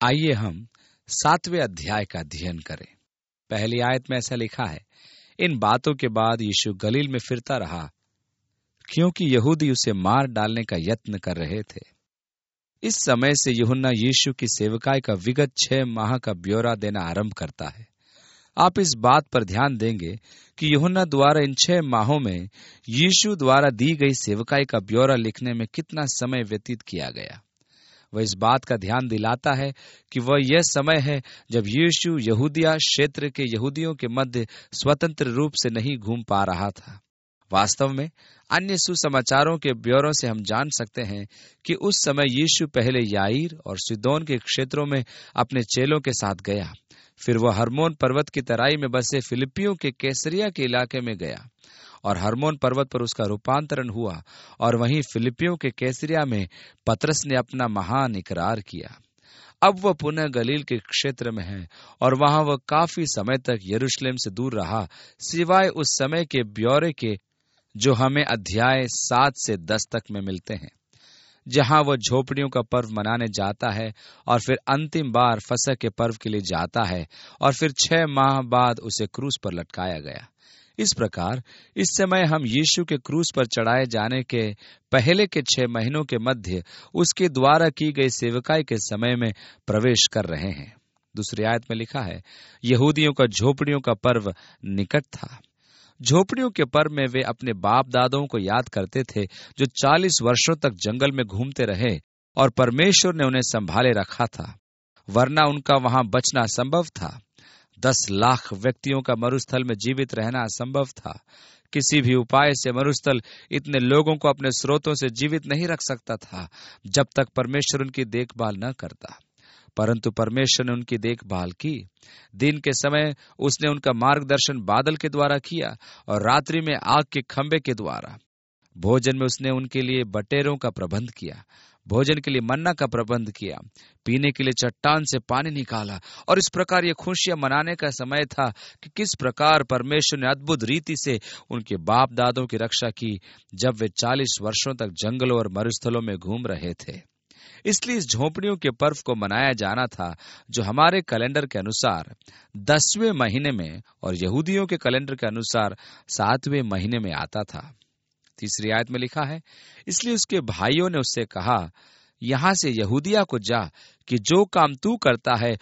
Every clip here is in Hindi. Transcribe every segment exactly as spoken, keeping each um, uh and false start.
आइए हम सातवें अध्याय का अध्ययन करें। पहली आयत में ऐसा लिखा है, इन बातों के बाद यीशु गलील में फिरता रहा, क्योंकि यहूदी उसे मार डालने का यत्न कर रहे थे। इस समय से यूहन्ना यीशु की सेवकाई का विगत छह माह का ब्यौरा देना आरंभ करता है। आप इस बात पर ध्यान देंगे कि यूहन्ना द्वारा इन छह माहों में यीशु द्वारा दी गई सेवकाई का ब्यौरा लिखने में कितना समय व्यतीत किया गया। वह इस बात का ध्यान दिलाता है कि वह यह समय है जब यीशु यहूदिया क्षेत्र के यहूदियों के मध्य स्वतंत्र रूप से नहीं घूम पा रहा था। वास्तव में अन्य सुसमाचारों के ब्यौरों से हम जान सकते हैं कि उस समय यीशु पहले याईर और सिदोन के क्षेत्रों में अपने चेलों के साथ गया। फिर वह हर्मोन पर्वत की तराई में बसे फिलिपियों के कैसरिया के इलाके में गया और हर्मोन पर्वत पर उसका रूपांतरण हुआ और वहीं फिलिपियों के कैसरिया में पतरस ने अपना महान इकरार किया। अब वह पुनः गलील के क्षेत्र में है और वहां वह काफी समय तक यरूशलेम से दूर रहा, सिवाय उस समय के ब्यौरे के जो हमें अध्याय सात से दस तक में मिलते हैं, जहां वह झोपड़ियों का पर्व मनाने जाता है और फिर अंतिम बार फसह के पर्व के लिए जाता है और फिर छह माह बाद उसे क्रूस पर लटकाया गया। इस प्रकार इस समय हम यीशु के क्रूस पर चढ़ाए जाने के पहले के छह महीनों के मध्य उसके द्वारा की गई सेवकाई के समय में प्रवेश कर रहे हैं। दूसरी आयत में लिखा है, यहूदियों का झोपड़ियों का पर्व निकट था। झोपड़ियों के पर्व में वे अपने बाप दादों को याद करते थे, जो चालीस वर्षों तक जंगल में घूमते रहे और परमेश्वर ने उन्हें संभाले रखा था, वरना उनका वहां बचना असंभव था। दस लाख व्यक्तियों का मरुस्थल में जीवित रहना असंभव था। किसी भी उपाय से मरुस्थल इतने लोगों को अपने स्रोतों से जीवित नहीं रख सकता था जब तक परमेश्वर उनकी देखभाल न करता। परंतु परमेश्वर ने उनकी देखभाल की। दिन के समय उसने उनका मार्गदर्शन बादल के द्वारा किया और रात्रि में आग के खंभे के द्वारा। भोजन में उसने उनके लिए बटेरों का प्रबंध किया, भोजन के लिए मन्ना का प्रबंध किया, पीने के लिए चट्टान से पानी निकाला। और इस प्रकार ये खुशियां मनाने का समय था कि किस प्रकार परमेश्वर ने अद्भुत रीति से उनके बाप दादों की रक्षा की जब वे चालीस वर्षों तक जंगलों और मरुस्थलों में घूम रहे थे। इसलिए इस झोपड़ियों के पर्व को मनाया जाना था, जो हमारे कैलेंडर के अनुसार दसवें महीने में और यहूदियों के कैलेंडर के अनुसार सातवें महीने में आता था। तीसरी आयत में लिखा है, इसलिए उसके भाइयों ने उससे कहा, यहां से यहूदिया को जा कि जो काम तू करता है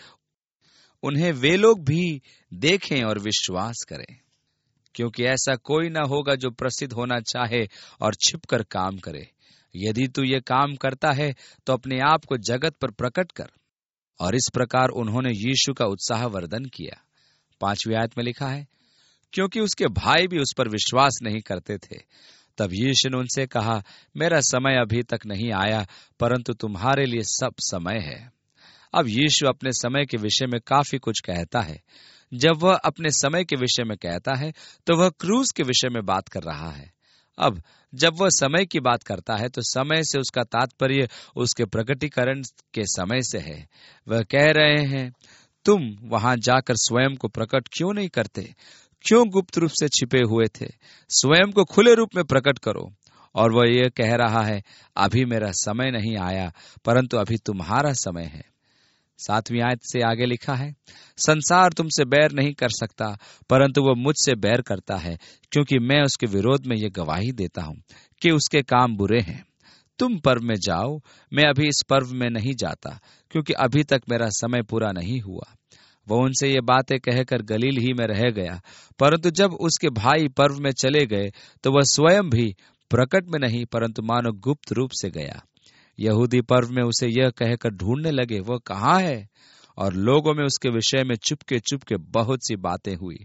उन्हें वे लोग भी देखें और विश्वास करें, क्योंकि ऐसा कोई न होगा जो प्रसिद्ध होना चाहे और छिपकर काम करे। यदि तू ये काम करता है तो अपने आप को जगत पर प्रकट कर। और इस प्रकार उन्होंने यीशु का उत्साहवर्धन किया। पांचवी आयत में लिखा है, क्योंकि उसके भाई भी उस पर विश्वास नहीं करते थे। तब यीशु ने उनसे कहा, मेरा समय अभी तक नहीं आया, परंतु तुम्हारे लिए सब समय है। अब यीशु अपने समय के विषय में काफी कुछ कहता है। जब वह अपने समय के विषय में कहता है तो वह क्रूस के विषय में बात कर रहा है। अब जब वह समय की बात करता है तो समय से उसका तात्पर्य उसके प्रकटीकरण के समय से है। वह कह रहे हैं, तुम वहां जाकर स्वयं को प्रकट क्यों नहीं करते? क्यों गुप्त रूप से छिपे हुए थे? स्वयं को खुले रूप में प्रकट करो। और वह यह कह रहा है, अभी मेरा समय नहीं आया, परंतु अभी तुम्हारा समय है। सातवीं आयत से आगे लिखा है, संसार तुमसे बैर नहीं कर सकता, परंतु वह मुझसे बैर करता है, क्योंकि मैं उसके विरोध में ये गवाही देता हूं कि उसके काम बुरे हैं। तुम पर्व में जाओ, मैं अभी इस पर्व में नहीं जाता, क्योंकि अभी तक मेरा समय पूरा नहीं हुआ। वह उनसे ये बातें कहकर गलील ही में रह गया। परंतु जब उसके भाई पर्व में चले गए तो वह स्वयं भी प्रकट में नहीं, परंतु मानो गुप्त रूप से गया। यहूदी पर्व में उसे यह कहकर ढूंढने लगे, वह कहाँ है? और लोगों में उसके विषय में चुपके चुपके बहुत सी बातें हुई।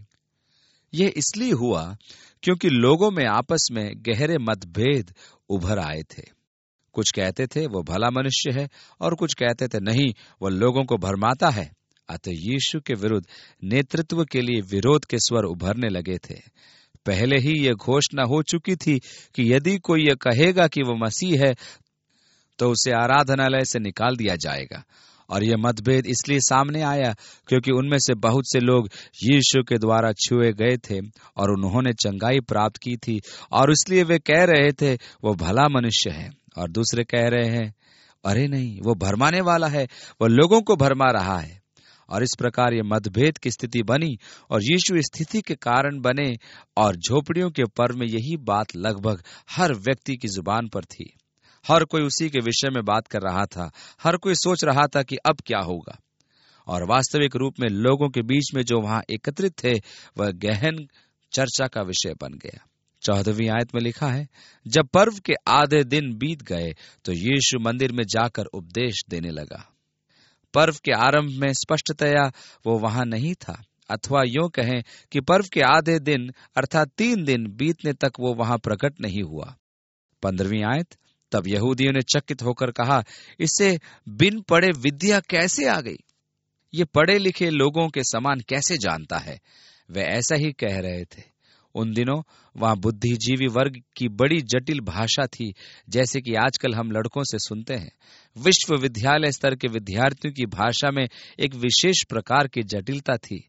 यह इसलिए हुआ क्योंकि लोगों में आपस में गहरे मतभेद उभर आए थे। कुछ कहते थे वह भला मनुष्य है और कुछ कहते थे नहीं, वह लोगों को भरमाता है। अतः यीशु के विरुद्ध नेतृत्व के लिए विरोध के स्वर उभरने लगे थे। पहले ही यह घोषणा हो चुकी थी कि यदि कोई यह कहेगा कि वह मसीह है तो उसे आराधनालय से निकाल दिया जाएगा। और यह मतभेद इसलिए सामने आया क्योंकि उनमें से बहुत से लोग यीशु के द्वारा छुए गए थे और उन्होंने चंगाई प्राप्त की थी, और इसलिए वे कह रहे थे वह भला मनुष्य है, और दूसरे कह रहे हैं अरे नहीं, वो भरमाने वाला है, वह लोगों को भरमा रहा है। और इस प्रकार ये मतभेद की स्थिति बनी और यीशु इस स्थिति के कारण बने। और झोपड़ियों के पर्व में यही बात लगभग हर व्यक्ति की जुबान पर थी। हर कोई उसी के विषय में बात कर रहा था। हर कोई सोच रहा था कि अब क्या होगा। और वास्तविक रूप में लोगों के बीच में जो वहां एकत्रित थे वह गहन चर्चा का विषय बन गया। चौदहवीं आयत में लिखा है, जब पर्व के आधे दिन बीत गए तो यीशु मंदिर में जाकर उपदेश देने लगा। पर्व के आरंभ में स्पष्टतया वो वहां नहीं था, अथवा यूं कहें कि पर्व के आधे दिन अर्थात तीन दिन बीतने तक वो वहां प्रकट नहीं हुआ। पंद्रहवीं आयत, तब यहूदियों ने चकित होकर कहा, इससे बिन पढ़े विद्या कैसे आ गई? ये पढ़े लिखे लोगों के समान कैसे जानता है? वे ऐसा ही कह रहे थे। उन दिनों वहां बुद्धिजीवी वर्ग की बड़ी जटिल भाषा थी, जैसे कि आजकल हम लड़कों से सुनते हैं। विश्वविद्यालय स्तर के विद्यार्थियों की भाषा में एक विशेष प्रकार की जटिलता थी,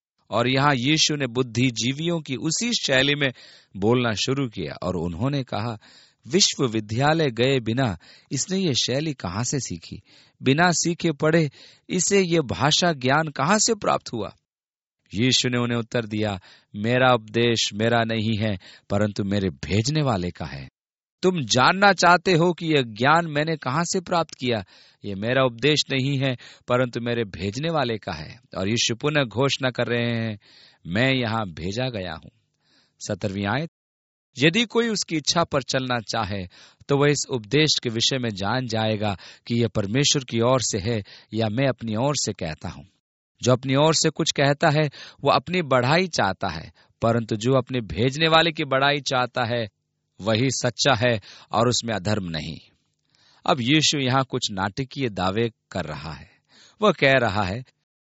और यहाँ यीशु ने बुद्धिजीवियों की उसी शैली में बोलना शुरू किया। और उन्होंने कहा, विश्वविद्यालय गए बिना इसने ये शैली कहाँ से सीखी? बिना सीखे पढ़े इसे ये भाषा ज्ञान कहाँ से प्राप्त हुआ? यीशु ने उन्हें उत्तर दिया, मेरा उपदेश मेरा नहीं है, परंतु मेरे भेजने वाले का है। तुम जानना चाहते हो कि यह ज्ञान मैंने कहाँ से प्राप्त किया? ये मेरा उपदेश नहीं है, परंतु मेरे भेजने वाले का है। और यीशु पुनः घोषणा कर रहे हैं, मैं यहाँ भेजा गया हूँ। सत्रहवीं आयत, यदि कोई उसकी इच्छा पर चलना चाहे तो वह इस उपदेश के विषय में जान जाएगा कि यह परमेश्वर की ओर से है या मैं अपनी ओर से कहता हूँ। जो अपनी ओर से कुछ कहता है वो अपनी बढ़ाई चाहता है, परंतु जो अपने भेजने वाले की बढ़ाई चाहता है वही सच्चा है और उसमें अधर्म नहीं। अब यीशु यहाँ कुछ नाटकीय दावे कर रहा है। वह कह रहा है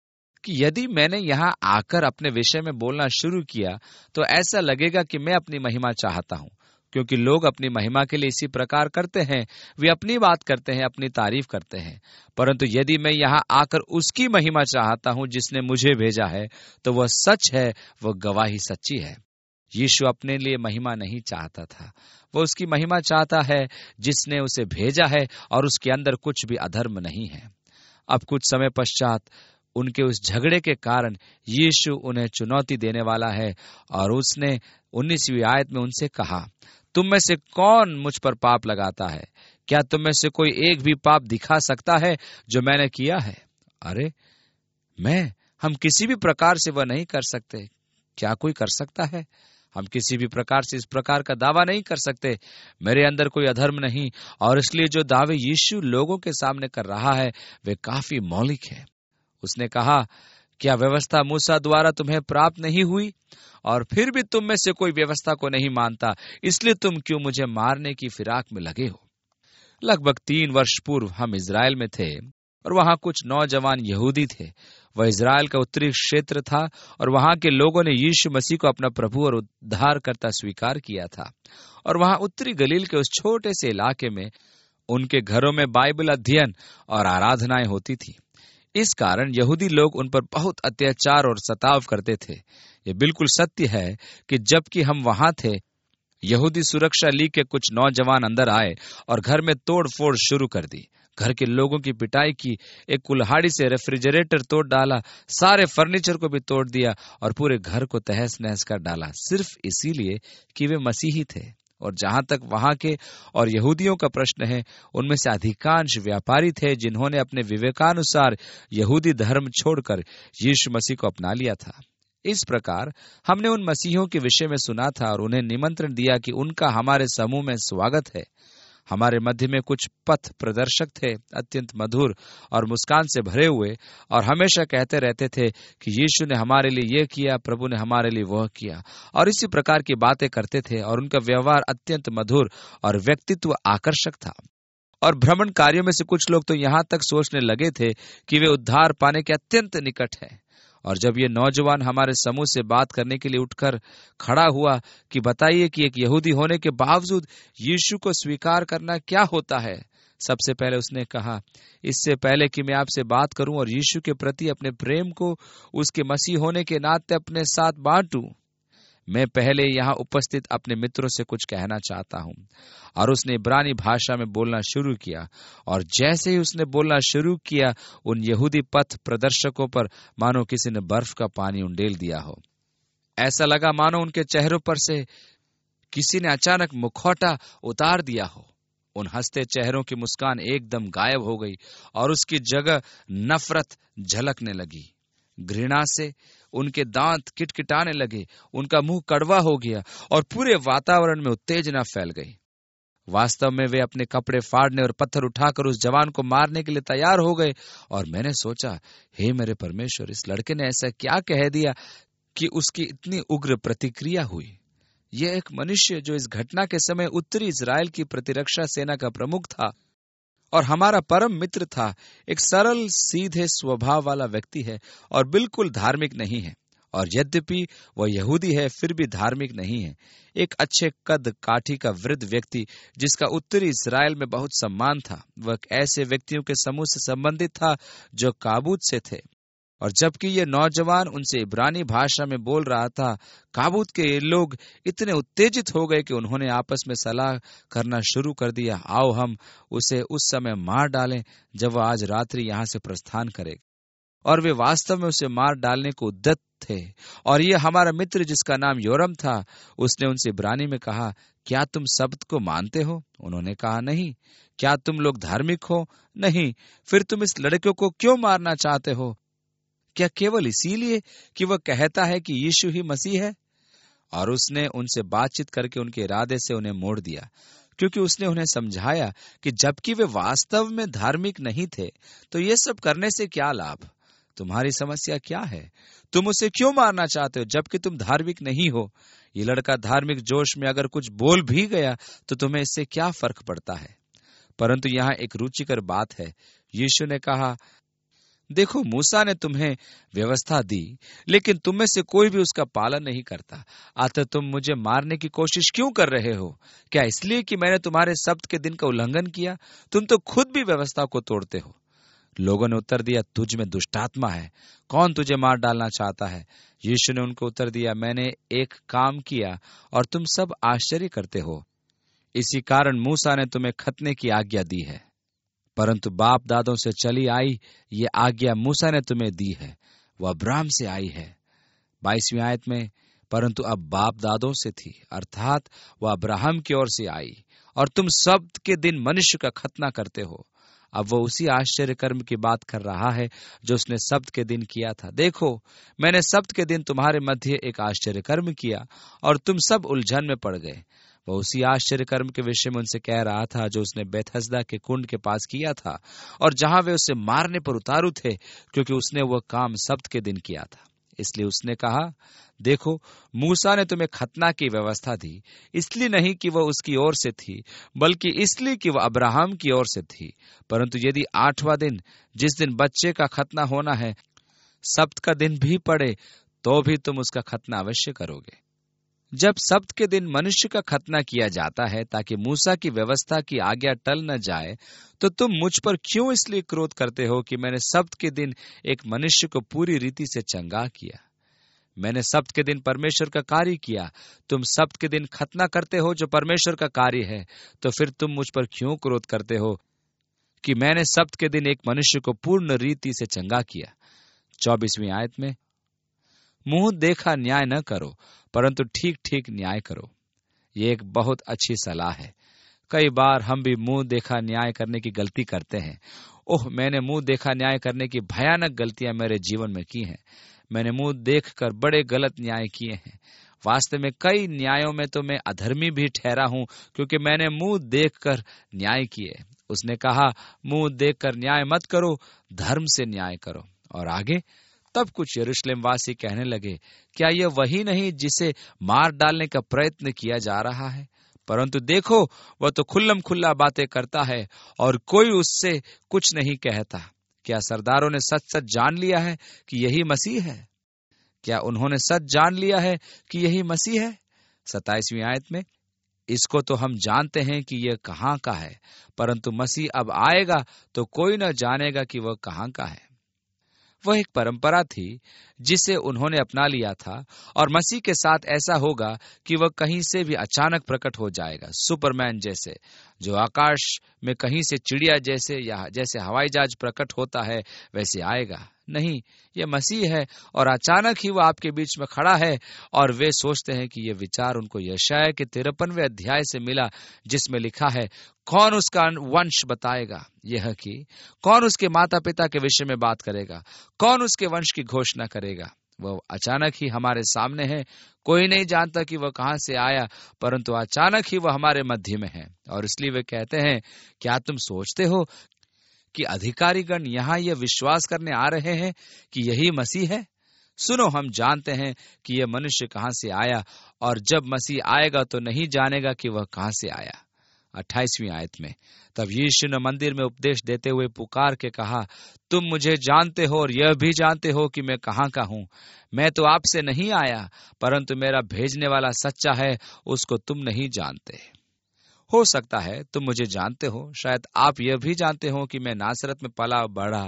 कि यदि मैंने यहाँ आकर अपने विषय में बोलना शुरू किया तो ऐसा लगेगा कि मैं अपनी महिमा चाहता हूँ, क्योंकि लोग अपनी महिमा के लिए इसी प्रकार करते हैं। वे अपनी बात करते हैं, अपनी तारीफ करते हैं। परंतु यदि मैं यहाँ आकर उसकी महिमा चाहता हूँ जिसने मुझे भेजा है, तो वह सच है, वह गवाही सच्ची है। यीशु अपने लिए महिमा नहीं चाहता था, वह उसकी महिमा चाहता है जिसने उसे भेजा है, और उसके अंदर कुछ भी अधर्म नहीं है। अब कुछ समय पश्चात उनके उस झगड़े के कारण यीशु उन्हें चुनौती देने वाला है, और उसने उन्नीसवीं आयत में उनसे कहा, तुम में से कौन मुझ पर पाप लगाता है? क्या तुम में से कोई एक भी पाप दिखा सकता है जो मैंने किया है? अरे मैं हम किसी भी प्रकार से वह नहीं कर सकते। क्या कोई कर सकता है? हम किसी भी प्रकार से इस प्रकार का दावा नहीं कर सकते। मेरे अंदर कोई अधर्म नहीं। और इसलिए जो दावे यीशु लोगों के सामने कर रहा है वे काफी मौलिक है। उसने कहा, क्या व्यवस्था मूसा द्वारा तुम्हें प्राप्त नहीं हुई? और फिर भी तुम में से कोई व्यवस्था को नहीं मानता, इसलिए तुम क्यों मुझे मारने की फिराक में लगे हो? लगभग तीन वर्ष पूर्व हम इजराइल में थे, और वहां कुछ नौजवान यहूदी थे। वह इजराइल का उत्तरी क्षेत्र था, और वहां के लोगों ने यीशु मसीह को अपना प्रभु और उद्धारकर्ता स्वीकार किया था। और वहां उत्तरी गलील के उस छोटे से इलाके में उनके घरों में बाइबल अध्ययन और आराधनाएं होती थी। इस कारण यहूदी लोग उन पर बहुत अत्याचार और सताव करते थे। ये बिल्कुल सत्य है कि जबकि हम वहां थे, यहूदी सुरक्षा लीग के कुछ नौजवान अंदर आए और घर में तोड़ फोड़ शुरू कर दी। घर के लोगों की पिटाई की, एक कुल्हाड़ी से रेफ्रिजरेटर तोड़ डाला, सारे फर्नीचर को भी तोड़ दिया और पूरे घर को तहस नहस कर डाला, सिर्फ इसीलिए कि वे मसीही थे। और जहां तक वहां के और यहूदियों का प्रश्न है, उनमें से अधिकांश व्यापारी थे जिन्होंने अपने विवेकानुसार यहूदी धर्म छोड़कर यीशु मसीह को अपना लिया था। इस प्रकार हमने उन मसीहों के विषय में सुना था और उन्हें निमंत्रण दिया कि उनका हमारे समूह में स्वागत है। हमारे मध्य में कुछ पथ प्रदर्शक थे, अत्यंत मधुर और मुस्कान से भरे हुए, और हमेशा कहते रहते थे कि यीशु ने हमारे लिए ये किया, प्रभु ने हमारे लिए वह किया, और इसी प्रकार की बातें करते थे। और उनका व्यवहार अत्यंत मधुर और व्यक्तित्व आकर्षक था। और भ्रमण कार्यों में से कुछ लोग तो यहाँ तक सोचने लगे थे कि वे उद्धार पाने के अत्यंत निकट हैं। और जब ये नौजवान हमारे समूह से बात करने के लिए उठकर खड़ा हुआ कि बताइए कि एक यहूदी होने के बावजूद यीशु को स्वीकार करना क्या होता है, सबसे पहले उसने कहा, इससे पहले कि मैं आपसे बात करूं और यीशु के प्रति अपने प्रेम को उसके मसीह होने के नाते अपने साथ बांटूं, मैं पहले यहाँ उपस्थित अपने मित्रों से कुछ कहना चाहता हूँ। और उसने इब्रानी भाषा में बोलना शुरू किया, और जैसे ही उसने बोलना शुरू किया, उन यहूदी पथ प्रदर्शकों पर मानो किसी ने बर्फ का पानी उंडेल दिया हो। ऐसा लगा मानो उनके चेहरों पर से किसी ने अचानक मुखौटा उतार दिया हो। उन हंसते चेहरों की मुस्कान एकदम गायब हो गई और उसकी जगह नफरत झलकने लगी। घृणा से उनके दांत किटकिटाने लगे, उनका मुंह कड़वा हो गया और पूरे वातावरण में उत्तेजना फैल गई। वास्तव में वे अपने कपड़े फाड़ने और पत्थर उठाकर उस जवान को मारने के लिए तैयार हो गए। और मैंने सोचा, हे मेरे परमेश्वर, इस लड़के ने ऐसा क्या कह दिया कि उसकी इतनी उग्र प्रतिक्रिया हुई। यह एक मनुष्य जो इस घटना के समय उत्तरी इजराइल की प्रतिरक्षा सेना का प्रमुख था और हमारा परम मित्र था, एक सरल सीधे स्वभाव वाला व्यक्ति है और बिल्कुल धार्मिक नहीं है। और यद्यपि वह यहूदी है, फिर भी धार्मिक नहीं है। एक अच्छे कद काठी का वृद्ध व्यक्ति जिसका उत्तरी इजराइल में बहुत सम्मान था, वह ऐसे व्यक्तियों के समूह से संबंधित था जो काबूत से थे। और जबकि ये नौजवान उनसे इब्रानी भाषा में बोल रहा था, काबूत के ये लोग इतने उत्तेजित हो गए कि उन्होंने आपस में सलाह करना शुरू कर दिया, आओ हम उसे उस समय मार डालें जब वह आज रात्रि यहाँ से प्रस्थान करेगा। और वे वास्तव में उसे मार डालने को उद्यत थे। और ये हमारा मित्र जिसका नाम योरम था, उसने उनसे इब्रानी में कहा, क्या तुम शब्द को मानते हो? उन्होंने कहा, नहीं। क्या तुम लोग धार्मिक हो? नहीं। फिर तुम इस लड़के को क्यों मारना चाहते हो? क्या केवल इसीलिए कि वह कहता है कि यीशु ही मसीह है? और उसने उनसे बातचीत करके उनके इरादे से उन्हें मोड़ दिया, क्योंकि उसने उन्हें समझाया कि जबकि वे वास्तव में धार्मिक नहीं थे, तो ये सब करने से क्या लाभ? तुम्हारी समस्या क्या है? तुम उसे क्यों मारना चाहते हो जबकि तुम धार्मिक नहीं हो? ये लड़का धार्मिक जोश में अगर कुछ बोल भी गया तो तुम्हें इससे क्या फर्क पड़ता है? परंतु यहाँ एक रुचिकर बात है। यीशु ने कहा, देखो, मूसा ने तुम्हें व्यवस्था दी, लेकिन तुम में से कोई भी उसका पालन नहीं करता। अतः तुम मुझे मारने की कोशिश क्यों कर रहे हो? क्या इसलिए कि मैंने तुम्हारे सब्त के दिन का उल्लंघन किया? तुम तो खुद भी व्यवस्था को तोड़ते हो। लोगों ने उत्तर दिया, तुझ में दुष्टात्मा है, कौन तुझे मार डालना चाहता है? यीशु ने उनको उत्तर दिया, मैंने एक काम किया और तुम सब आश्चर्य करते हो। इसी कारण मूसा ने तुम्हें खतने की आज्ञा दी है, परंतु बाप दादों से चली आई ये आज्ञा मूसा ने तुम्हें दी है, वह अब्राहम से आई है। बाईसवीं आयत में, परंतु अब बाप दादों से थी, अर्थात वह अब्राहम की ओर से आई, और तुम सब्त के दिन मनुष्य का खतना करते हो। अब वो उसी आश्चर्य कर्म की बात कर रहा है जो उसने सब्त के दिन किया था। देखो, मैंने सब्त के दिन तुम्हारे मध्य एक आश्चर्य कर्म किया और तुम सब उलझन में पड़ गए। वह उसी आश्चर्य कर्म के विषय में उनसे कह रहा था जो उसने बेथस्दा के कुंड के पास किया था, और जहां वे उसे मारने पर उतारू थे, क्योंकि उसने वह काम सब्त के दिन किया था। इसलिए उसने कहा, देखो, मूसा ने तुम्हें खतना की व्यवस्था दी, इसलिए नहीं कि वह उसकी ओर से थी, बल्कि इसलिए कि वह अब्राहम की ओर से थी। परंतु यदि आठवां दिन, जिस दिन बच्चे का खतना होना है, सब्त का दिन भी पड़े, तो भी तुम उसका खतना अवश्य करोगे। जब सब्त के दिन मनुष्य का खतना किया जाता है ताकि मूसा की व्यवस्था की आज्ञा टल न जाए, तो तुम मुझ पर क्यों इसलिए क्रोध करते हो कि मैंने सब्त के दिन एक मनुष्य को पूरी रीति से चंगा किया? मैंने सब्त के दिन परमेश्वर का कार्य किया। तुम सब्त के दिन खतना करते हो जो परमेश्वर का कार्य है, तो फिर तुम मुझ पर क्यों क्रोध करते हो कि मैंने सब्त के दिन एक मनुष्य को पूर्ण रीति से चंगा किया? चौबीसवीं आयत में, मुंह देखा न्याय न करो, परंतु ठीक ठीक न्याय करो। ये एक बहुत अच्छी सलाह है। कई बार हम भी मुंह देखा न्याय करने की गलती करते हैं। ओह, मैंने मुंह देखा न्याय करने की भयानक गलतियां मेरे जीवन में की हैं। मैंने मुंह देखकर बड़े गलत न्याय किए हैं। वास्तव में कई न्यायों में तो मैं अधर्मी भी ठहरा हूं, क्योंकि मैंने मुंह देखकर न्याय किए। उसने कहा, मुंह देखकर न्याय मत करो, धर्म से न्याय करो। और आगे, तब कुछ यरूशलेम वासी कहने लगे, क्या यह वही नहीं जिसे मार डालने का प्रयत्न किया जा रहा है? परंतु देखो, वह तो खुल्लम खुल्ला बातें करता है और कोई उससे कुछ नहीं कहता। क्या सरदारों ने सच सच जान लिया है कि यही मसीह है? क्या उन्होंने सच जान लिया है कि यही मसीह है? सताईसवीं आयत में, इसको तो हम जानते हैं कि यह कहाँ का है, परंतु मसीह अब आएगा तो कोई न जानेगा कि वह कहाँ का है। वह एक परंपरा थी जिसे उन्होंने अपना लिया था, और मसीह के साथ ऐसा होगा कि वह कहीं से भी अचानक प्रकट हो जाएगा, सुपरमैन जैसे, जो आकाश में कहीं से चिड़िया जैसे या जैसे हवाई जहाज प्रकट होता है वैसे आएगा। नहीं, यह मसीह है और अचानक ही वह आपके बीच में खड़ा है। और वे सोचते हैं कि यह विचार उनको यशायाह के तिरपनवें अध्याय से मिला, जिसमें लिखा है, कौन उसका वंश बताएगा, यह कि कौन उसके माता पिता के विषय में बात करेगा, कौन उसके वंश की घोषणा करेगा। वह अचानक ही हमारे सामने है। कोई नहीं जानता कि वह कहां से आया, परंतु अचानक ही वह हमारे मध्य में है। और इसलिए वे कहते हैं, क्या तुम सोचते हो कि अधिकारीगण यहां यह विश्वास करने आ रहे हैं कि यही मसीह है? सुनो, हम जानते हैं कि यह मनुष्य कहां से आया, और जब मसीह आएगा तो नहीं जानेगा कि वह कहां से आया। अट्ठाईसवीं आयत में, तब यीशु ने मंदिर में उपदेश देते हुए पुकार के कहा, तुम मुझे जानते हो और यह भी जानते हो कि मैं कहां का हूं। मैं तो आपसे नहीं आया, परंतु मेरा भेजने वाला सच्चा है, उसको तुम नहीं जानते। हो सकता है तुम मुझे जानते हो, शायद आप यह भी जानते हो कि मैं नासरत में पला बढ़ा,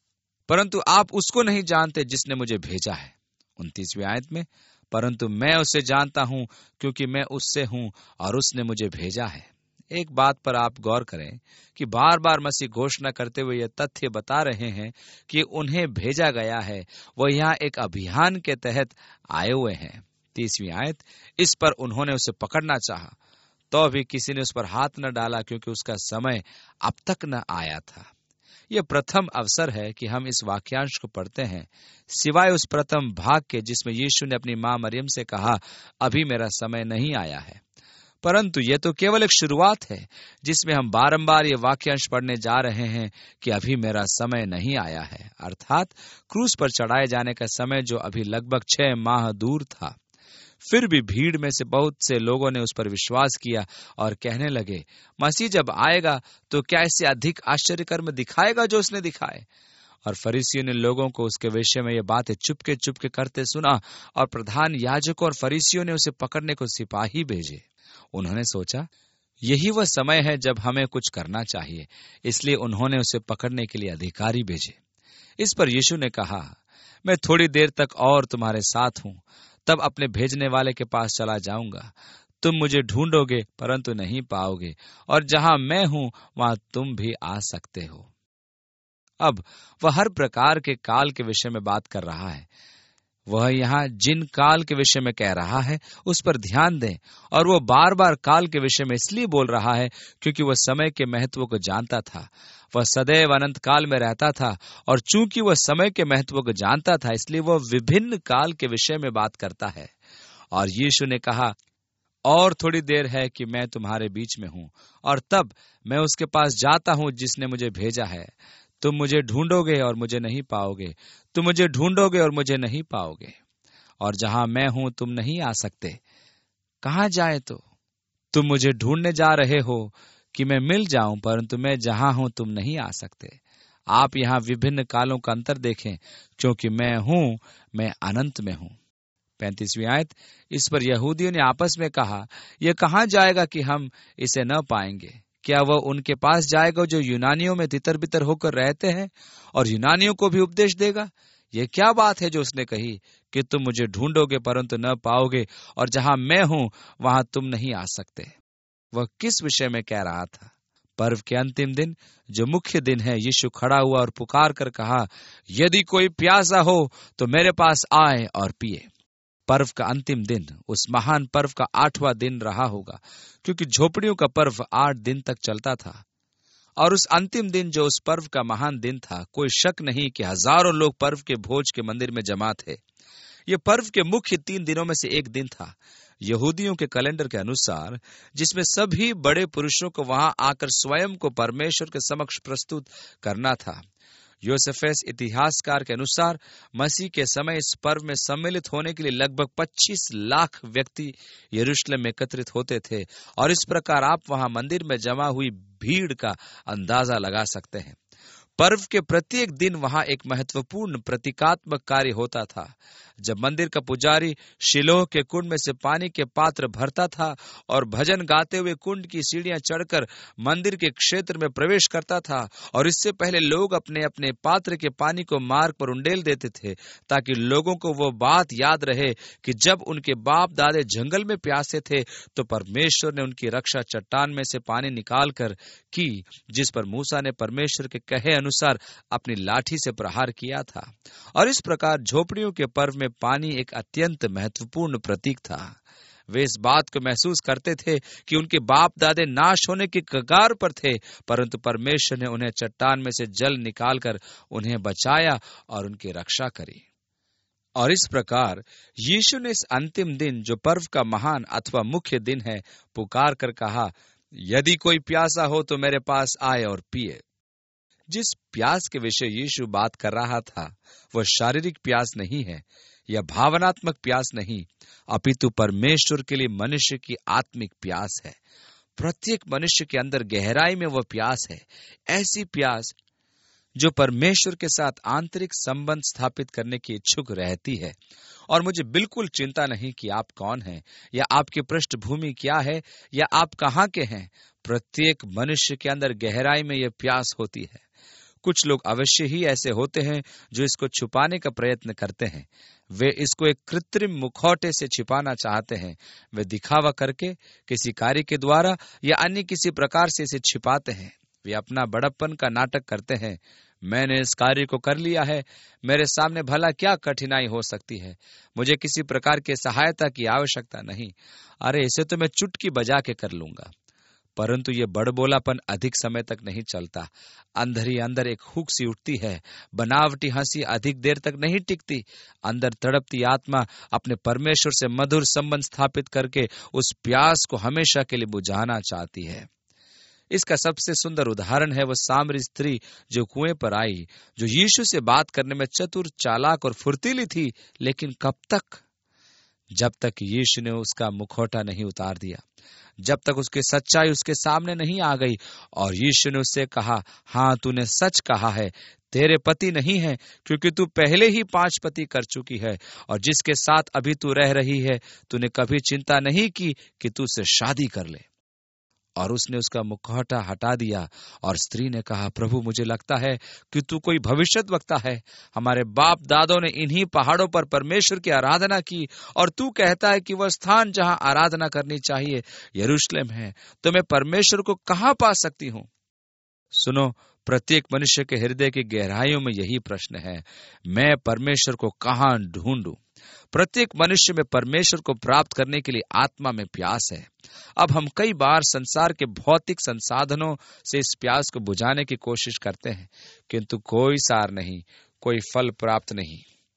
परंतु आप उसको नहीं जानते जिसने मुझे भेजा है। उनतीसवीं आयत में, परंतु मैं उसे जानता हूं क्योंकि मैं उससे हूं और उसने मुझे भेजा है। एक बात पर आप गौर करें कि बार बार मसीह घोषणा करते हुए यह तथ्य बता रहे हैं कि उन्हें भेजा गया है। वह यहाँ एक अभियान के तहत आए हुए हैं। तीसवीं आयत, इस पर उन्होंने उसे पकड़ना चाहा, तो भी किसी ने उस पर हाथ न डाला क्योंकि उसका समय अब तक न आया था। यह प्रथम अवसर है कि हम इस वाक्यांश को पढ़ते हैं, सिवाय उस प्रथम भाग के जिसमें यीशु ने अपनी मां मरियम से कहा, अभी मेरा समय नहीं आया है। परंतु यह तो केवल एक शुरुआत है जिसमें हम बारंबार ये वाक्यांश पढ़ने जा रहे हैं कि अभी मेरा समय नहीं आया है, अर्थात क्रूस पर चढ़ाए जाने का समय जो अभी लगभग छह माह दूर था। फिर भी भीड़ में से बहुत से लोगों ने उस पर विश्वास किया और कहने लगे, मसीह जब आएगा तो क्या इससे अधिक आश्चर्य कर्म दिखाएगा जो उसने दिखाए। और फरीसियों ने लोगों को उसके विषय में ये बातें चुपके चुपके करते सुना, और प्रधान याजकों और फरीसियों ने उसे पकड़ने को सिपाही भेजे। उन्होंने सोचा, यही वह समय है जब हमें कुछ करना चाहिए, इसलिए उन्होंने उसे पकड़ने के लिए अधिकारी भेजे। इस पर यीशु ने कहा, मैं थोड़ी देर तक और तुम्हारे साथ हूं, तब अपने भेजने वाले के पास चला जाऊंगा। तुम मुझे ढूंढोगे परंतु नहीं पाओगे, और जहां मैं हूं वहां तुम भी आ सकते हो। अब वह हर प्रकार के काल के विषय में बात कर रहा है। वह यहाँ जिन काल के विषय में कह रहा है उस पर ध्यान दें, और वह बार बार काल के विषय में इसलिए बोल रहा है क्योंकि वह समय के महत्व को जानता था। वह सदैव अनंत काल में रहता था, और चूंकि वह समय के महत्व को जानता था इसलिए वह विभिन्न काल के विषय में बात करता है। और यीशु ने कहा, और थोड़ी देर है कि मैं तुम्हारे बीच में हूं, और तब मैं उसके पास जाता हूं जिसने मुझे भेजा है। तुम मुझे ढूंढोगे और मुझे नहीं पाओगे, तुम मुझे ढूंढोगे और मुझे नहीं पाओगे, और जहां मैं हूं तुम नहीं आ सकते। कहां जाए तो? तुम मुझे ढूंढने जा रहे हो कि मैं मिल जाऊं, परंतु मैं जहां हूं तुम नहीं आ सकते। आप यहां विभिन्न कालों का अंतर देखें, क्योंकि मैं हूं, मैं अनंत में हूं। पैंतीसवीं आयत, इस पर यहूदियों ने आपस में कहा, यह कहां जाएगा कि हम इसे न पाएंगे? क्या वह उनके पास जाएगा जो यूनानियों में तितर बितर होकर रहते हैं, और यूनानियों को भी उपदेश देगा? यह क्या बात है जो उसने कही कि तुम मुझे ढूंढोगे परंतु न पाओगे, और जहां मैं हूं वहां तुम नहीं आ सकते? वह किस विषय में कह रहा था? पर्व के अंतिम दिन, जो मुख्य दिन है, यीशु खड़ा हुआ और पुकार कर कहा, यदि कोई प्यासा हो तो मेरे पास आए और पिए। पर्व का अंतिम दिन उस महान पर्व का आठवां दिन रहा होगा, क्योंकि झोपड़ियों का पर्व आठ दिन तक चलता था। और उस अंतिम दिन जो उस पर्व का महान दिन था, कोई शक नहीं कि हजारों लोग पर्व के भोज के मंदिर में जमा थे। ये पर्व के मुख्य तीन दिनों में से एक दिन था, यहूदियों के कैलेंडर के अनुसार, जिसमें सभी बड़े पुरुषों को वहां आकर स्वयं को परमेश्वर के समक्ष प्रस्तुत करना था। योसेफस इतिहासकार के अनुसार मसीह के समय इस पर्व में सम्मिलित होने के लिए लगभग पच्चीस लाख व्यक्ति यरूशलेम में एकत्रित होते थे, और इस प्रकार आप वहां मंदिर में जमा हुई भीड़ का अंदाजा लगा सकते हैं। पर्व के प्रत्येक दिन वहां एक महत्वपूर्ण प्रतीकात्मक कार्य होता था, जब मंदिर का पुजारी शिलोह के कुंड में से पानी के पात्र भरता था और भजन गाते हुए कुंड की सीढ़ियां चढ़कर मंदिर के क्षेत्र में प्रवेश करता था, और इससे पहले लोग अपने अपने पात्र के पानी को मार्ग पर उंडेल देते थे, ताकि लोगों को वो बात याद रहे कि जब उनके बाप दादे जंगल में प्यासे थे तो परमेश्वर ने उनकी रक्षा चट्टान में से पानी निकाल कर की, जिस पर मूसा ने परमेश्वर के कहे अनुसार अपनी लाठी से प्रहार किया था। और इस प्रकार झोपड़ियों के पर्व में पानी एक अत्यंत महत्वपूर्ण प्रतीक था। वे इस बात को महसूस करते थे कि उनके बाप दादे नाश होने की कगार पर थे, परंतु परमेश्वर ने उन्हें चट्टान में से जल निकालकर उन्हें बचाया और उनकी रक्षा करी। और इस प्रकार यीशु ने इस अंतिम दिन, जो पर्व का महान अथवा मुख्य दिन है, पुकार कर कहा, यदि कोई प्यासा हो तो मेरे पास आए और पिए। जिस प्यास के विषय यीशु बात कर रहा था वह शारीरिक प्यास नहीं है या भावनात्मक प्यास नहीं, अपितु परमेश्वर के लिए मनुष्य की आत्मिक प्यास है। प्रत्येक मनुष्य के अंदर गहराई में वह प्यास है, ऐसी प्यास जो परमेश्वर के साथ आंतरिक संबंध स्थापित करने की इच्छुक रहती है। और मुझे बिल्कुल चिंता नहीं कि आप कौन हैं या आपकी पृष्ठभूमि क्या है या आप कहाँ के हैं। प्रत्येक मनुष्य के अंदर गहराई में यह प्यास होती है। कुछ लोग अवश्य ही ऐसे होते हैं जो इसको छुपाने का प्रयत्न करते हैं। वे इसको एक कृत्रिम मुखौटे से छिपाना चाहते हैं। वे दिखावा करके, किसी कार्य के द्वारा या अन्य किसी प्रकार से इसे छिपाते हैं। वे अपना बड़प्पन का नाटक करते हैं। मैंने इस कार्य को कर लिया है, मेरे सामने भला क्या कठिनाई हो सकती है, मुझे किसी प्रकार की सहायता की आवश्यकता नहीं, अरे इसे तो मैं चुटकी बजा के कर लूंगा। परंतु ये बड़बोलापन अधिक समय तक नहीं चलता। अंदर ही अंदर एक हुक सी उठती है। बनावटी हंसी अधिक देर तक नहीं टिकती। अंदर तड़पती आत्मा अपने परमेश्वर से मधुर संबंध स्थापित करके उस प्यास को हमेशा के लिए बुझाना चाहती है। इसका सबसे सुंदर उदाहरण है वह सामरी स्त्री जो कुएं पर आई, जो यीशु से बात करने में चतुर, चालाक और फुर्तीली थी, लेकिन कब तक? जब तक यीशु ने उसका मुखौटा नहीं उतार दिया, जब तक उसकी सच्चाई उसके सामने नहीं आ गई। और यीशु ने उससे कहा, हाँ तूने सच कहा है, तेरे पति नहीं है, क्योंकि तू पहले ही पांच पति कर चुकी है, और जिसके साथ अभी तू रह रही है तूने कभी चिंता नहीं की कि तू उससे शादी कर ले। और उसने उसका मुखौटा हटा दिया और स्त्री ने कहा, प्रभु मुझे लगता है कि तू कोई भविष्यद्वक्ता है। हमारे बाप दादों ने इन्हीं पहाड़ों पर परमेश्वर की आराधना की, और तू कहता है कि वह स्थान जहां आराधना करनी चाहिए यरूशलेम है, तो मैं परमेश्वर को कहां पा सकती हूं? सुनो, प्रत्येक मनुष्य के हृदय की गहराइयों में यही प्रश्न है, मैं परमेश्वर को कहां ढूंढूं? प्रत्येक मनुष्य में परमेश्वर को प्राप्त करने के लिए आत्मा में प्यास है। अब हम कई बार संसार के भौतिक संसाधनों से इस प्यास को बुझाने की कोशिश करते हैं, किंतु कोई सार नहीं, कोई फल प्राप्त नहीं।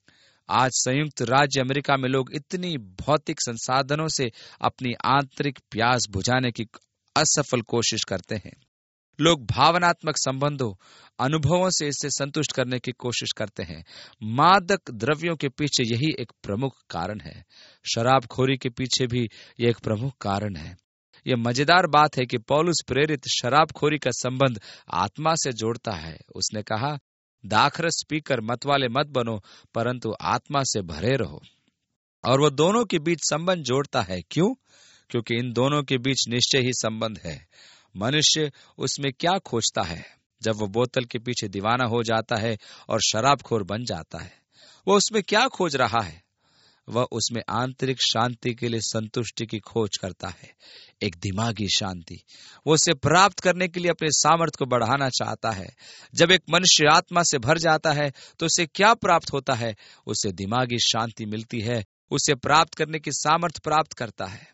आज संयुक्त राज्य अमेरिका में लोग इतनी भौतिक संसाधनों से अपनी आंतरिक प्यास बुझाने की असफल कोशिश करते हैं। लोग भावनात्मक संबंधों, अनुभवों से इसे संतुष्ट करने की कोशिश करते हैं। मादक द्रव्यों के पीछे यही एक प्रमुख कारण है। शराबखोरी के पीछे भी यह एक प्रमुख कारण है। यह मजेदार बात है कि पौलुस प्रेरित शराबखोरी का संबंध आत्मा से जोड़ता है। उसने कहा, दाखरस पीकर मतवाले मत बनो, परंतु आत्मा से भरे रहो। और वह दोनों के बीच संबंध जोड़ता है। क्यों? क्योंकि इन दोनों के बीच निश्चय ही संबंध है। मनुष्य उसमें क्या खोजता है? जब वह बोतल के पीछे दीवाना हो जाता है और शराबखोर बन जाता है, वह उसमें क्या खोज रहा है? वह उसमें आंतरिक शांति के लिए संतुष्टि की खोज करता है, एक दिमागी शांति। वो उसे प्राप्त करने के लिए अपने सामर्थ्य को बढ़ाना चाहता है। जब एक मनुष्य आत्मा से भर जाता है तो उसे क्या प्राप्त होता है? उसे दिमागी शांति मिलती है, उसे प्राप्त करने की सामर्थ्य प्राप्त करता है,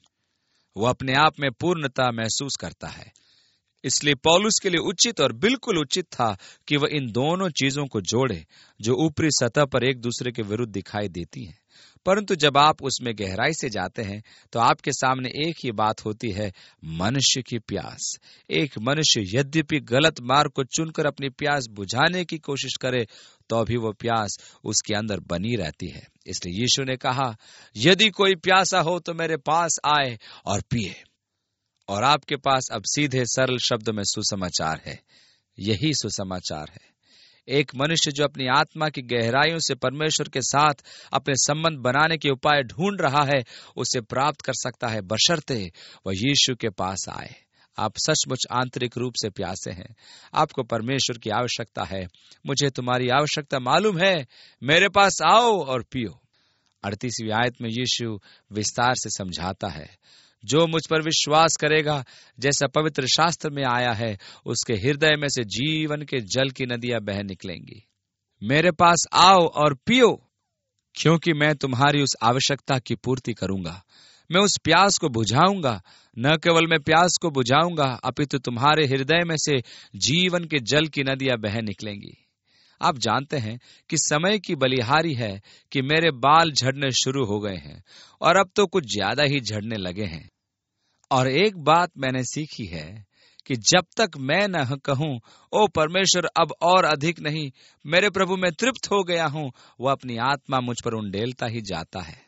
वह अपने आप में पूर्णता महसूस करता है। इसलिए पौलुस के लिए उचित और बिल्कुल उचित था कि वह इन दोनों चीजों को जोड़े, जो ऊपरी सतह पर एक दूसरे के विरुद्ध दिखाई देती हैं। परंतु जब आप उसमें गहराई से जाते हैं तो आपके सामने एक ही बात होती है, मनुष्य की प्यास। एक मनुष्य यद्यपि गलत मार्ग को चुनकर अपनी प्यास बुझाने की कोशिश करे तो भी वो प्यास उसके अंदर बनी रहती है। इसलिए यीशु ने कहा, यदि कोई प्यासा हो तो मेरे पास आए और पिए। और आपके पास अब सीधे सरल शब्द में सुसमाचार है। यही सुसमाचार है। एक मनुष्य जो अपनी आत्मा की गहराइयों से परमेश्वर के साथ अपने संबंध बनाने के उपाय ढूंढ रहा है, उसे प्राप्त कर सकता है बशर्ते वह यीशु के पास आए। आप सचमुच आंतरिक रूप से प्यासे हैं, आपको परमेश्वर की आवश्यकता है। मुझे तुम्हारी आवश्यकता मालूम है, मेरे पास आओ और पियो। अड़तीसवीं आयत में यीशु विस्तार से समझाता है, जो मुझ पर विश्वास करेगा, जैसा पवित्र शास्त्र में आया है, उसके हृदय में से जीवन के जल की नदियां बह निकलेंगी। मेरे पास आओ और पियो, क्योंकि मैं तुम्हारी उस आवश्यकता की पूर्ति करूंगा। मैं उस प्यास को बुझाऊंगा। न केवल मैं प्यास को बुझाऊंगा, अपितु तुम्हारे हृदय में से जीवन के जल की नदियां बह निकलेंगी। आप जानते हैं कि समय की बलिहारी है कि मेरे बाल झड़ने शुरू हो गए हैं और अब तो कुछ ज्यादा ही झड़ने लगे हैं। और एक बात मैंने सीखी है कि जब तक मैं न कहूं, ओ परमेश्वर अब और अधिक नहीं, मेरे प्रभु मैं तृप्त हो गया हूं, वह अपनी आत्मा मुझ पर उंडेलता ही जाता है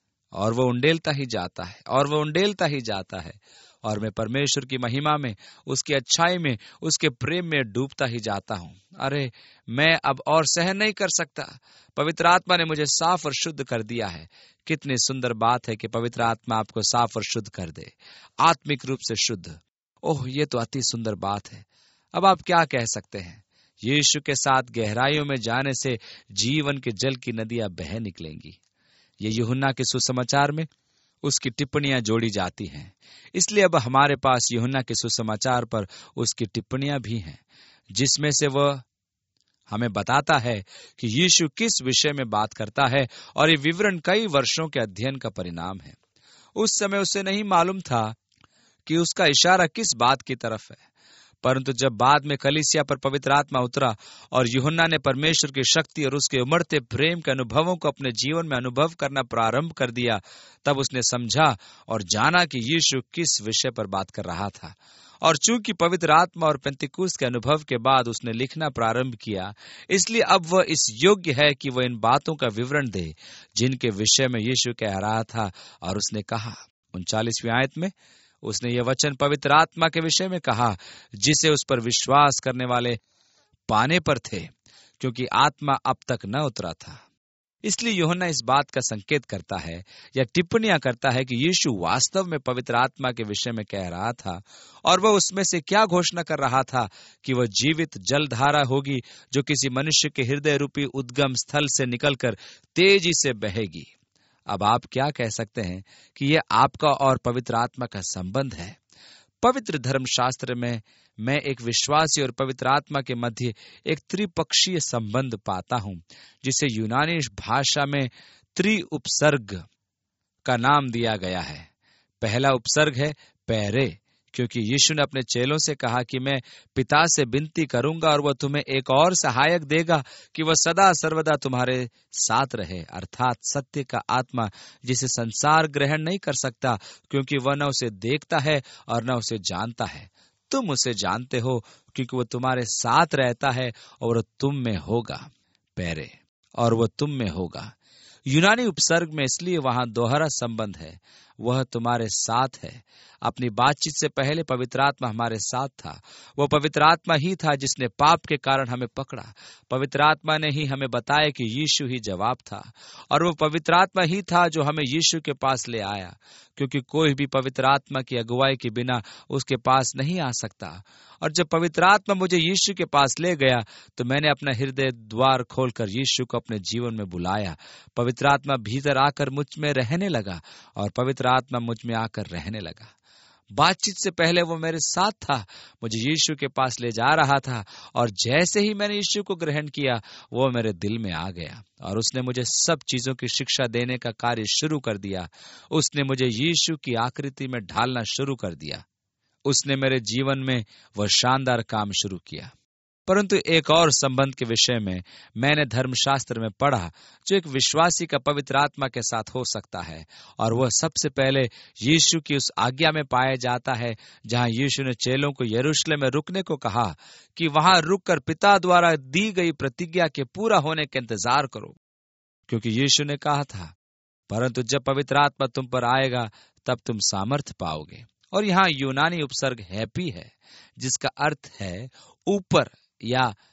और वह उंडेलता ही जाता है और वह उंडेलता ही जाता है और मैं परमेश्वर की महिमा में, उसकी अच्छाई में, उसके प्रेम में डूबता ही जाता हूं। अरे, मैं अब और सहन नहीं कर सकता। पवित्र आत्मा ने मुझे साफ और शुद्ध कर दिया है। कितनी सुंदर बात है कि पवित्र आत्मा आपको साफ और शुद्ध कर दे, आत्मिक रूप से शुद्ध। ओह, ये तो अति सुंदर बात है। अब आप क्या कह सकते हैं? यीशु के साथ गहराइयों में जाने से जीवन के जल की नदियां बह निकलेंगी। ये यूहन्ना के सुसमाचार में उसकी टिप्पणियां जोड़ी जाती हैं। इसलिए अब हमारे पास यूहन्ना के सुसमाचार पर उसकी टिप्पणियां भी हैं, जिसमें से वह हमें बताता है कि यीशु किस विषय में बात करता है, और ये विवरण कई वर्षों के अध्ययन का परिणाम है। उस समय उसे नहीं मालूम था कि उसका इशारा किस बात की तरफ है, परंतु जब बाद में कलीसिया पर पवित्र आत्मा उतरा और यूहन्ना ने परमेश्वर की शक्ति और उसके उमड़ते प्रेम के अनुभवों को अपने जीवन में अनुभव करना प्रारंभ कर दिया, तब उसने समझा और जाना कि यीशु किस विषय पर बात कर रहा था। और चूंकि पवित्र आत्मा और पेंतिकुस्त के अनुभव के बाद उसने लिखना प्रारंभ किया, इसलिए अब वह इस योग्य है कि वह इन बातों का विवरण दे जिनके विषय में यीशु कह रहा था। और उसने कहा, उनचालीसवीं आयत में उसने ये वचन पवित्र आत्मा के विषय में कहा, जिसे उस पर विश्वास करने वाले पाने पर थे, क्योंकि आत्मा अब तक न उतरा था। इसलिए यूहन्ना इस बात का संकेत करता है या टिप्पणियां करता है कि यीशु वास्तव में पवित्र आत्मा के विषय में कह रहा था, और वह उसमें से क्या घोषणा कर रहा था कि वह जीवित जलधारा होगी जो किसी मनुष्य के हृदय रूपी उद्गम स्थल से निकलकर तेजी से बहेगी। अब आप क्या कह सकते हैं कि यह आपका और पवित्र आत्मा का संबंध है? पवित्र धर्मशास्त्र में मैं एक विश्वासी और पवित्र आत्मा के मध्य एक त्रिपक्षीय संबंध पाता हूं, जिसे यूनानी भाषा में त्रि उपसर्ग का नाम दिया गया है। पहला उपसर्ग है पैरे, क्योंकि यीशु ने अपने चेलों से कहा कि मैं पिता से विनती करूंगा और वह तुम्हें एक और सहायक देगा कि वह सदा सर्वदा तुम्हारे साथ रहे, अर्थात सत्य का आत्मा, जिसे संसार ग्रहण नहीं कर सकता, क्योंकि वह न उसे देखता है और न उसे जानता है। तुम उसे जानते हो क्योंकि वह तुम्हारे साथ रहता है और वह तुम में होगा। पैरे, और वह तुम में होगा। यूनानी उपसर्ग में इसलिए वहां दोहरा संबंध है, वह तुम्हारे साथ है। अपनी बातचीत से पहले पवित्र आत्मा हमारे साथ था। वह पवित्र आत्मा ही था जिसने पाप के कारण हमें पकड़ा। पवित्र आत्मा ने ही हमें बताया कि यीशु ही जवाब था, और वह पवित्र आत्मा ही था जो हमें यीशु के पास ले आया, क्योंकि कोई भी पवित्र आत्मा की अगुवाई के बिना उसके पास नहीं आ सकता। और जब पवित्र आत्मा मुझे यीशु के पास ले गया, तो मैंने अपना हृदय द्वार खोलकर यीशु को अपने जीवन में बुलाया। पवित्र आत्मा भीतर आकर मुझ में रहने लगा और पवित्र आत्मा मुझ में आकर रहने लगा। बातचीत से पहले वो मेरे साथ था, मुझे यीशु के पास ले जा रहा था, और जैसे ही मैंने यीशु को ग्रहण किया, वो मेरे दिल में आ गया और उसने मुझे सब चीजों की शिक्षा देने का कार्य शुरू कर दिया। उसने मुझे यीशु की आकृति में ढालना शुरू कर दिया। उसने मेरे जीवन में वह शानदार काम शुरू किया। परंतु एक और संबंध के विषय में मैंने धर्मशास्त्र में पढ़ा, जो एक विश्वासी का पवित्र आत्मा के साथ हो सकता है, और वह सबसे पहले यीशु की उस आज्ञा में पाया जाता है जहां यीशु ने चेलों को यरूशलेम में रुकने को कहा कि वहां रुककर पिता द्वारा दी गई प्रतिज्ञा के पूरा होने का इंतजार करो, क्योंकि यीशु ने कहा था, परंतु जब पवित्र आत्मा तुम पर आएगा तब तुम सामर्थ पाओगे। और यहाँ यूनानी उपसर्ग हैपी है, जिसका अर्थ है ऊपर या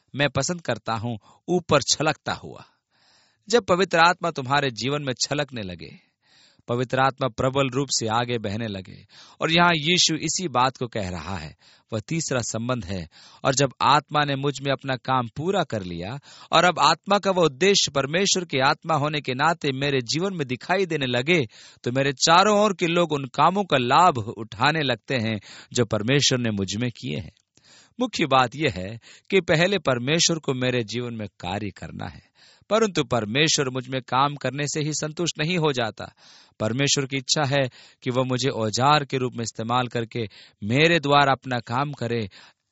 मैं पसंद करता हूं ऊपर छलकता हुआ। जब पवित्र आत्मा तुम्हारे जीवन में छलकने लगे, पवित्र आत्मा प्रबल रूप से आगे बहने लगे, और यहाँ यीशु इसी बात को कह रहा है। वह तीसरा संबंध है। और जब आत्मा ने मुझ में अपना काम पूरा कर लिया और अब आत्मा का वह उद्देश्य परमेश्वर की आत्मा होने के नाते मेरे जीवन में दिखाई देने लगे, तो मेरे चारों ओर के लोग उन कामों का लाभ उठाने लगते हैं जो परमेश्वर ने मुझ में किए हैं। मुख्य बात यह है कि पहले परमेश्वर को मेरे जीवन में कार्य करना है, परंतु परमेश्वर मुझ में काम करने से ही संतुष्ट नहीं हो जाता। परमेश्वर की इच्छा है कि वह मुझे औजार के रूप में इस्तेमाल करके मेरे द्वारा अपना काम करे,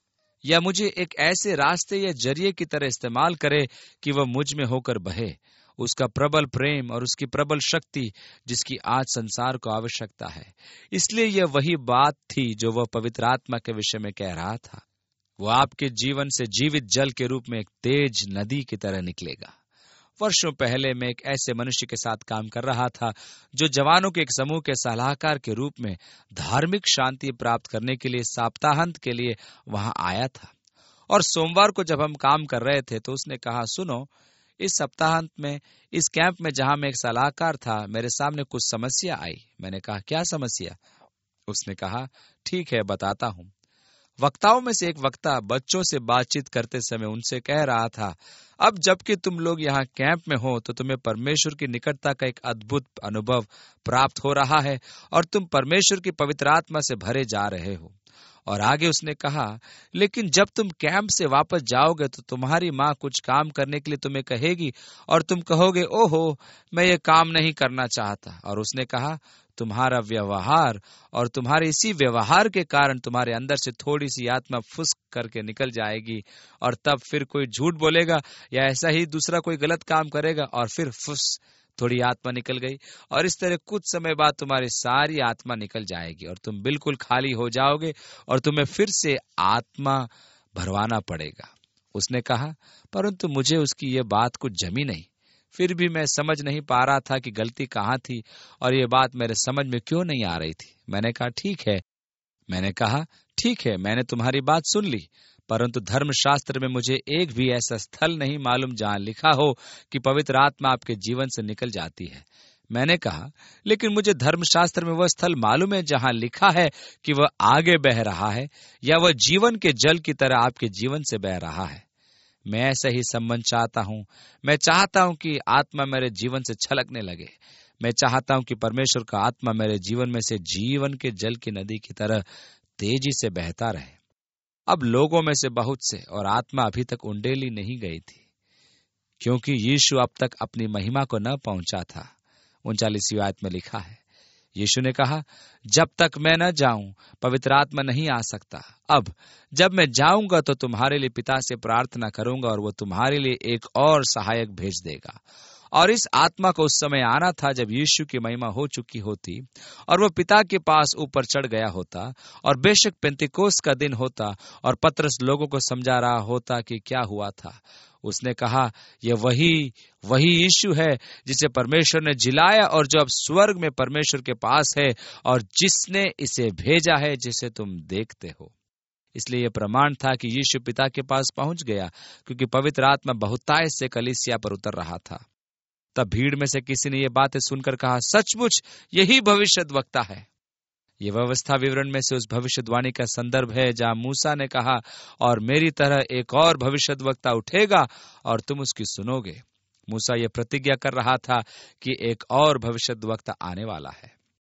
या मुझे एक ऐसे रास्ते या जरिए की तरह इस्तेमाल करे कि वह मुझ में होकर बहे। उसका प्रबल प्रेम और उसकी प्रबल शक्ति जिसकी आज संसार को आवश्यकता है। इसलिए यह वही बात थी जो वह पवित्र आत्मा के विषय में कह रहा था। वह आपके जीवन से जीवित जल के रूप में एक तेज नदी की तरह निकलेगा। वर्षों पहले मैं एक ऐसे मनुष्य के साथ काम कर रहा था जो जवानों के एक समूह के सलाहकार के रूप में धार्मिक शांति प्राप्त करने के लिए सप्ताहांत के लिए वहां आया था। और सोमवार को जब हम काम कर रहे थे तो उसने कहा, सुनो, इस सप्ताहांत में इस कैंप में जहां मैं एक सलाहकार था, मेरे सामने कुछ समस्या आई। मैंने कहा, क्या समस्या? उसने कहा, ठीक है, बताता हूं। वक्ताओं में से एक वक्ता बच्चों से बातचीत करते समय उनसे कह रहा था, अब जबकि तुम लोग यहाँ कैंप में हो तो तुम्हें परमेश्वर की निकटता का एक अद्भुत अनुभव प्राप्त हो रहा है और तुम परमेश्वर की पवित्र आत्मा से भरे जा रहे हो। और आगे उसने कहा, लेकिन जब तुम कैंप से वापस जाओगे तो तुम्हारी माँ कुछ काम करने के लिए तुम्हें कहेगी और तुम कहोगे, ओहो, मैं ये काम नहीं करना चाहता। और उसने कहा, तुम्हारा व्यवहार और तुम्हारे इसी व्यवहार के कारण तुम्हारे अंदर से थोड़ी सी आत्मा फुस्क करके निकल जाएगी, और तब फिर कोई झूठ बोलेगा या ऐसा ही दूसरा कोई गलत काम करेगा और फिर फुस थोड़ी आत्मा निकल गई, और इस तरह कुछ समय बाद तुम्हारी सारी आत्मा निकल जाएगी और तुम बिल्कुल खाली हो जाओगे और तुम्हें फिर से आत्मा भरवाना पड़ेगा। उसने कहा, परंतु मुझे उसकी ये बात कुछ जमी नहीं। फिर भी मैं समझ नहीं पा रहा था कि गलती कहाँ थी और ये बात मेरे समझ में क्यों नहीं आ रही थी। मैंने कहा, ठीक है मैंने कहा ठीक है मैंने तुम्हारी बात सुन ली, परंतु धर्मशास्त्र में मुझे एक भी ऐसा स्थल नहीं मालूम जहाँ लिखा हो कि पवित्र आत्मा आपके जीवन से निकल जाती है। मैंने कहा, लेकिन मुझे धर्मशास्त्र में वह स्थल मालूम है जहाँ लिखा है कि वह आगे बह रहा है, या वह जीवन के जल की तरह आपके जीवन से बह रहा है। मैं ऐसा ही संबंध चाहता हूँ। मैं चाहता हूँ कि आत्मा मेरे जीवन से छलकने लगे। मैं चाहता हूँ कि परमेश्वर का आत्मा मेरे जीवन में से जीवन के जल की नदी की तरह तेजी से बहता रहे। अब लोगों में से बहुत से और आत्मा अभी तक उंडेली नहीं गई थी, क्योंकि यीशु अब तक अपनी महिमा को न पहुंचा था। उनचालीसवीं आयत में लिखा है, यीशु ने कहा, जब तक मैं न जाऊं पवित्र आत्मा नहीं आ सकता। अब जब मैं जाऊंगा तो तुम्हारे लिए पिता से प्रार्थना करूंगा और वो तुम्हारे लिए एक और सहायक भेज देगा। और इस आत्मा को उस समय आना था जब यीशु की महिमा हो चुकी होती और वो पिता के पास ऊपर चढ़ गया होता, और बेशक पेंतिकोस्त का दिन होता और पतरस लोगों को समझा रहा होता कि क्या हुआ था। उसने कहा, यह वही वही यीशु है जिसे परमेश्वर ने जिलाया और जो अब स्वर्ग में परमेश्वर के पास है और जिसने इसे भेजा है जिसे तुम देखते हो। इसलिए यह प्रमाण था कि यीशु पिता के पास पहुंच गया, क्योंकि पवित्र आत्मा बहुतायत से कलीसिया पर उतर रहा था। तब भीड़ में से किसी ने ये बातें सुनकर कहा, सचमुच यही भविष्यद्वक्ता है। ये व्यवस्था विवरण में से उस भविष्यवाणी का संदर्भ है जहां मूसा ने कहा, और मेरी तरह एक और भविष्यद्वक्ता उठेगा और तुम उसकी सुनोगे। मूसा ये प्रतिज्ञा कर रहा था कि एक और भविष्यद्वक्ता आने वाला है।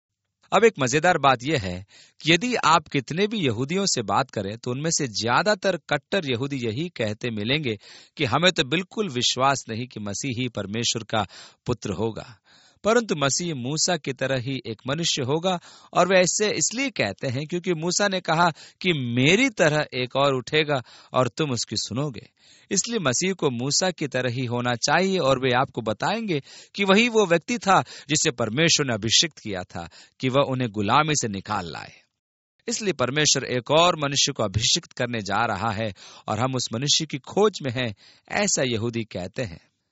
अब एक मजेदार बात यह है कि यदि आप कितने भी यहूदियों से बात करें तो उनमें से ज्यादातर कट्टर यहूदी यही कहते मिलेंगे कि हमें तो बिल्कुल विश्वास नहीं कि मसीह ही परमेश्वर का पुत्र होगा, परंतु मसीह मूसा की तरह ही एक मनुष्य होगा। और वे ऐसे इसलिए कहते हैं क्योंकि मूसा ने कहा कि मेरी तरह एक और उठेगा और तुम उसकी सुनोगे। इसलिए मसीह को मूसा की तरह ही होना चाहिए, और वे आपको बताएंगे कि वही वो व्यक्ति था जिसे परमेश्वर ने अभिषिक्त किया था कि वह उन्हें गुलामी से निकाल लाए। इसलिए परमेश्वर एक और मनुष्य को अभिषिक्त करने जा रहा है और हम उस मनुष्य की खोज में हैं, ऐसा यहूदी कहते हैं।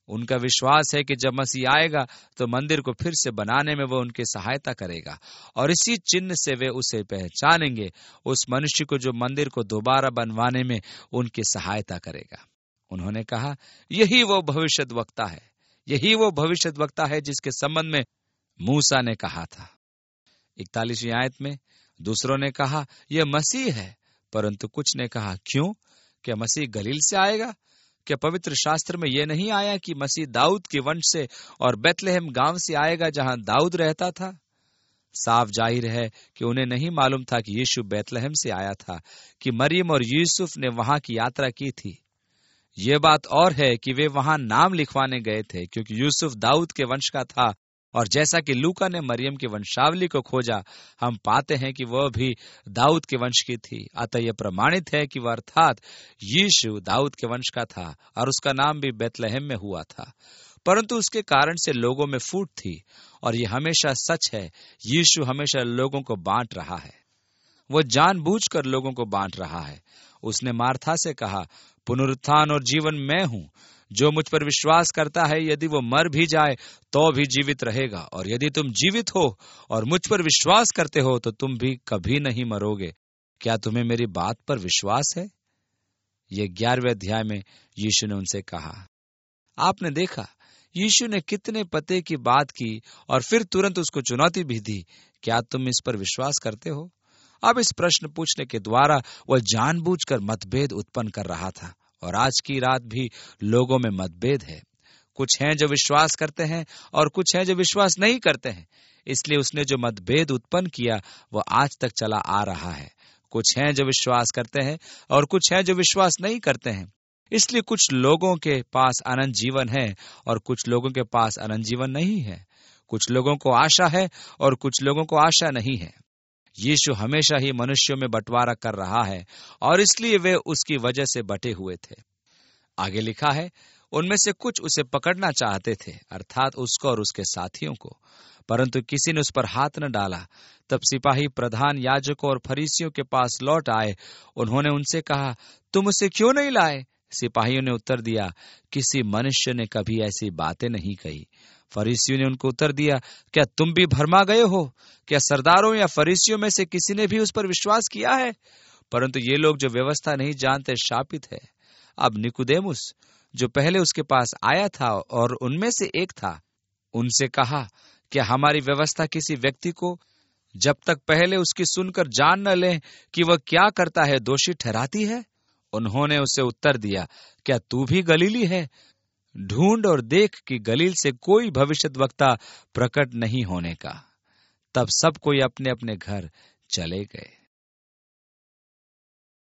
उनका विश्वास है कि जब मसीह आएगा तो मंदिर को फिर से बनाने में वो उनकी सहायता करेगा और इसी चिन्ह से वे उसे पहचानेंगे, उस मनुष्य को जो मंदिर को दोबारा बनवाने में उनकी सहायता करेगा। उन्होंने कहा, यही वो भविष्यद्वक्ता है, यही वो भविष्यद्वक्ता है जिसके संबंध में मूसा ने कहा था। इकतालीसवीं आयत में दूसरों ने कहा, यह मसीह है, परंतु कुछ ने कहा, क्यों? क्या मसीह गलील से आएगा? क्या पवित्र शास्त्र में यह नहीं आया कि मसीह दाऊद के वंश से और बेतलहम गांव से आएगा जहां दाऊद रहता था? साफ जाहिर है कि उन्हें नहीं मालूम था कि यीशु बेतलहम से आया था, कि मरियम और यूसुफ ने वहां की यात्रा की थी। ये बात और है कि वे वहां नाम लिखवाने गए थे, क्योंकि यूसुफ दाऊद के वंश का था, और जैसा कि लूका ने मरियम की वंशावली को खोजा, हम पाते हैं कि वह भी दाऊद के वंश की थी। अतः यह प्रमाणित है कि वह अर्थात यीशु दाऊद के वंश का था और उसका नाम भी बेतलहम में हुआ था। परंतु उसके कारण से लोगों में फूट थी, और यह हमेशा सच है, यीशु हमेशा लोगों को बांट रहा है। वह जानबूझकर लोगों को बांट रहा है। उसने मार्था से कहा, पुनरुत्थान और जीवन मैं हूं, जो मुझ पर विश्वास करता है यदि वो मर भी जाए तो भी जीवित रहेगा, और यदि तुम जीवित हो और मुझ पर विश्वास करते हो तो तुम भी कभी नहीं मरोगे। क्या तुम्हें मेरी बात पर विश्वास है? ये ग्यारहवें अध्याय में यीशु ने उनसे कहा। आपने देखा यीशु ने कितने पते की बात की और फिर तुरंत उसको चुनौती भी दी, क्या तुम इस पर विश्वास करते हो? अब इस प्रश्न पूछने के द्वारा वह जानबूझकर मतभेद उत्पन्न कर रहा था, और आज की रात भी लोगों में मतभेद है। कुछ हैं जो विश्वास करते हैं और कुछ हैं जो विश्वास नहीं करते हैं। इसलिए उसने जो मतभेद उत्पन्न किया वह आज तक चला आ रहा है। कुछ हैं जो विश्वास करते हैं और कुछ हैं जो विश्वास नहीं करते हैं। इसलिए कुछ लोगों के पास अनंत जीवन है और कुछ लोगों के पास अनंत जीवन नहीं है। कुछ लोगों को आशा है और कुछ लोगों को आशा नहीं है। यीशु हमेशा ही मनुष्यों में बंटवारा कर रहा है और इसलिए वे उसकी वजह से बटे हुए थे। आगे लिखा है, उनमें से कुछ उसे पकड़ना चाहते थे, अर्थात उसको और उसके साथियों को, परंतु किसी ने उस पर हाथ न डाला। तब सिपाही प्रधान याजकों और फरीसियों के पास लौट आए। उन्होंने उनसे कहा, तुम उसे क्यों नहीं लाए? सिपाहियों ने उत्तर दिया, किसी मनुष्य ने कभी ऐसी बातें नहीं कही। फरीसियों ने उनको उत्तर दिया, क्या तुम भी भरमा गए हो? क्या सरदारों या फरीसियों में से किसी ने भी उस पर विश्वास किया है? परंतु ये लोग जो व्यवस्था नहीं जानते शापित है। अब निकुदेमुस जो पहले उसके पास आया था और उनमें से एक था, उनसे कहा, क्या हमारी व्यवस्था किसी व्यक्ति को जब तक पहले उसकी सुनकर जान न लें कि वह क्या करता है दोषी ठहराती है? उन्होंने उसे उत्तर दिया, क्या तू भी गलीली है? ढूंढ और देख कि गलील से कोई भविष्यद्वक्ता प्रकट नहीं होने का। तब सब कोई अपने अपने घर चले गए।